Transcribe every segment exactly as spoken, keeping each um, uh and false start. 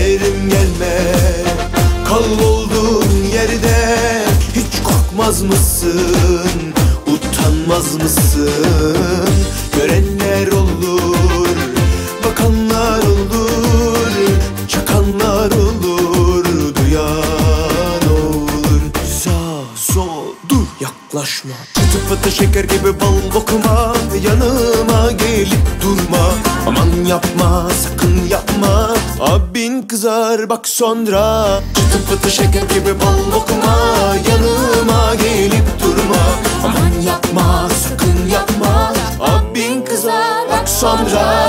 Şekerim gelme, kal olduğun yerde. Hiç korkmaz mısın, utanmaz mısın? Görenler olur, bakanlar olur, çakanlar olur, duyan olur. Sağ sol dur, yaklaşma. Çıtı pıtı şeker gibi bal kokma, yanıma gelip durma. Aman yapma, sakın yapma, abin kızar bak sonra. Çıtı pıtı şeker gibi bal kokma, yanıma gelip durma. Aman yapma, sakın yapma, abin kızar bak sonra.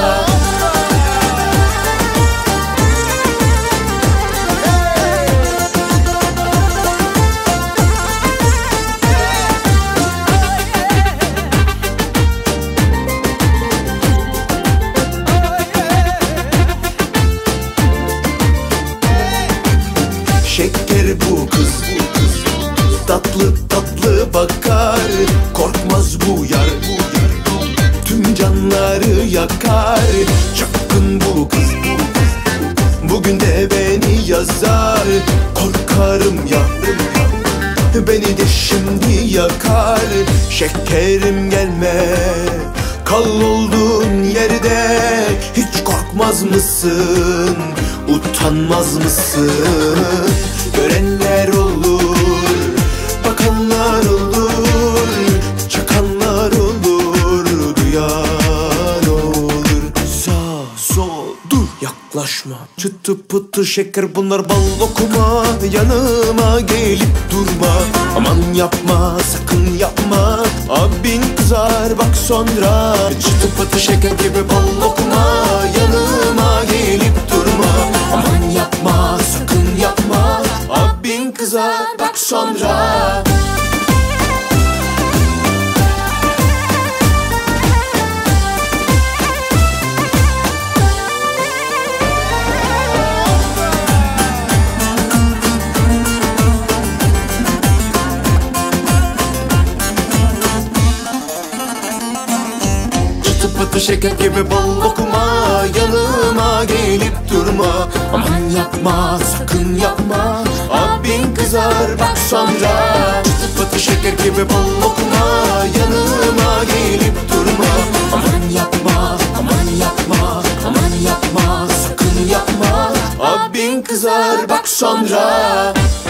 Şeker bu kız, tatlı tatlı bakar. Korkmaz bu yar, tüm canları yakar. Çapkın bu kız, bugün de beni yazar. Korkarım ya, beni de şimdi yakar. Şekerim gelme, kal olduğun yerde. Hiç korkmaz mısın, utanmaz mısın? Görenler olur, bakanlar olur, çakanlar olur, duyan olur. Sağ sol dur, yaklaşma. Çıtı pıtı şeker bunlar bal okuma, yanıma gelip durma. Aman yapma, sakın yapma, abin kızar bak sonra. Çıtı pıtı şeker gibi bal okuma, yanıma gelip durma. Aman yapma, sakın yapma, abin kızar bak sonra. Pıtı şeker gibi bal okuma, yanıma gelip durma. Aman yapma, sakın yapma, abin kızar bak sonra. Çıtı pıtı şeker gibi bal okuma, yanıma gelip durma. Aman yapma, aman yapma, aman yapma, sakın yapma, abin kızar bak sonra.